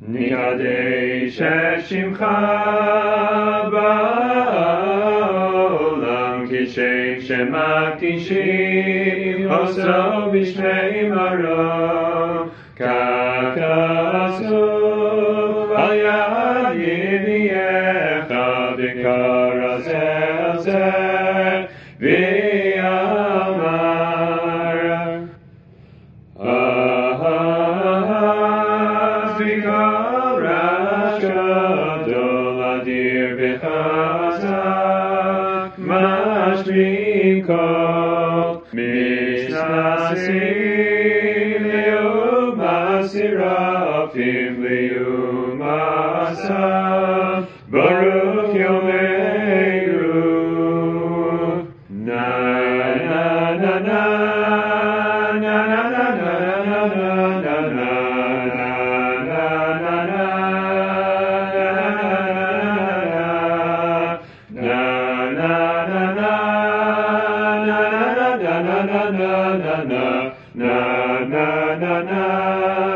נקדש את שמך בעולם, כשם שמקדישים עשו בשמי מרום, כך כתוב על יד ידיעך וקרא זה אל זה ואמר אז וקרא גדול אדיר וחזק משלים כל משנסים Seraphim liumasam Baruch Yomeru na na na na na na na na na na na na